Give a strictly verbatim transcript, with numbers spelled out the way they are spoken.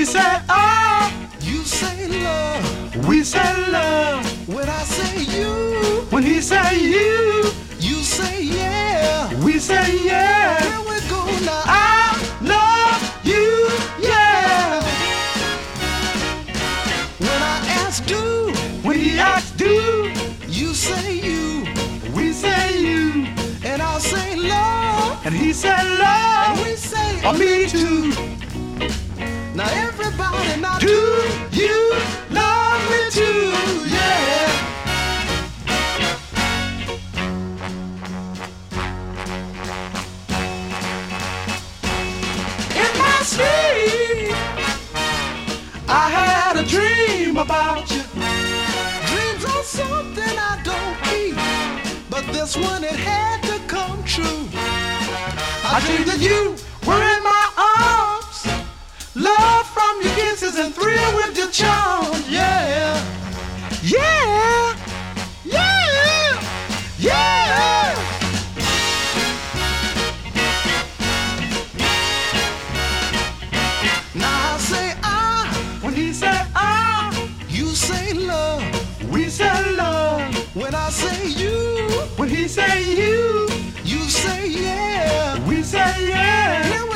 he say ah, you say love. we say love. When I say you, When he say you, you say yeah. we say yeah. Here we go now. I love you, yeah. When I ask do, When he asks do, you say you, we say you, and I'll say love, and he say and love. we say Or me too. now everybody now Do you love me too? Yeah. In my sleep, I had a dream about you. dreams are something I don't keep, but this one it had to come true. I dreamed that you were in my arms, love from your kisses and thrill with your charms. Yeah, yeah, yeah, yeah. Now I say ah, When he said ah, you say love. we say love. When I say you, When he say you, you say yeah. we say yeah. Here